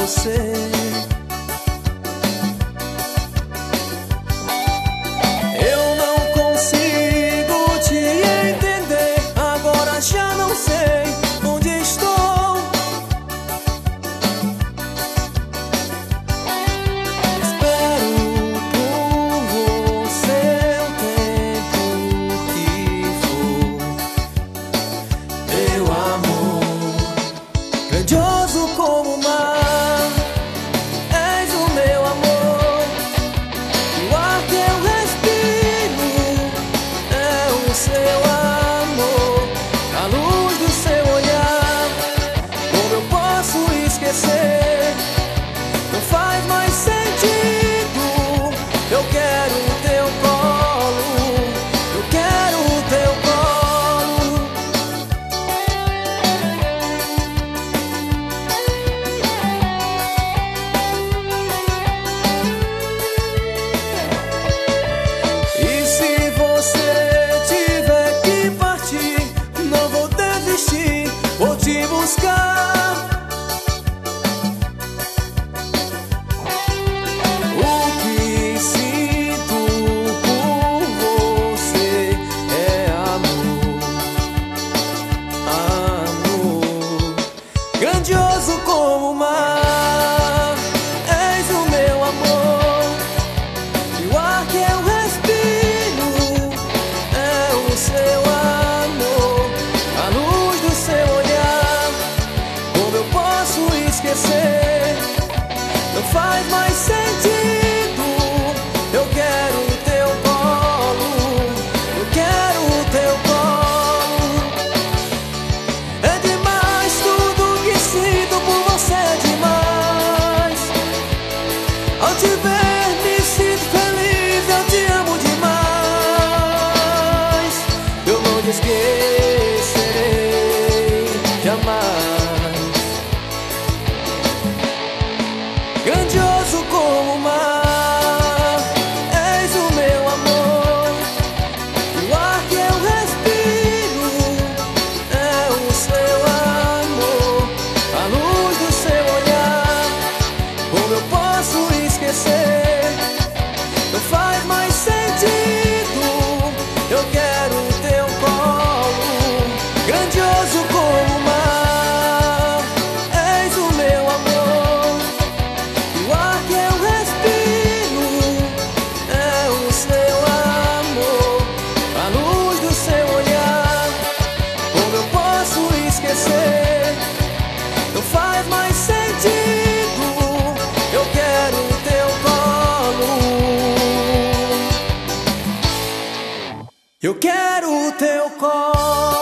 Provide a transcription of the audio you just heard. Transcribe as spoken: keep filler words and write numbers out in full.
você. Eu não consigo te entender, agora já não sei onde estou. Espero por você o tempo que for. Meu amor, grandioso como o mar, és o meu amor. O ar que eu respiro é o seu amor, a luz do seu olhar. Como eu posso esquecer? Não faz mais sentido. Eu quero o teu colo, eu quero o teu colo. E se você tiver que partir, não vou desistir, vou te buscar. O que sinto por você é amor, amor. Grandioso como o mar, és o meu amor. E o ar que eu respiro é o seu amor, a luz do seu olhar. Como eu posso esquecer? Não faz mais sentido. Eu quero o teu colo, eu quero o teu colo. É demais tudo que sinto por você, é demais. Ao te ver me sinto feliz, eu te amo demais. Eu não te esquecerei jamais. Grandioso como o mar, és o meu amor. O ar que eu respiro é o seu amor, a luz do seu olhar. Como eu posso esquecer? Não faz mais sentido. Eu quero o teu colo, grandioso como o mar, és o meu amor. O ar que eu respiro é o seu amor, a luz do seu olhar. Como eu posso esquecer? Não faz mais sentido. Eu quero o teu colo, eu quero o teu colo.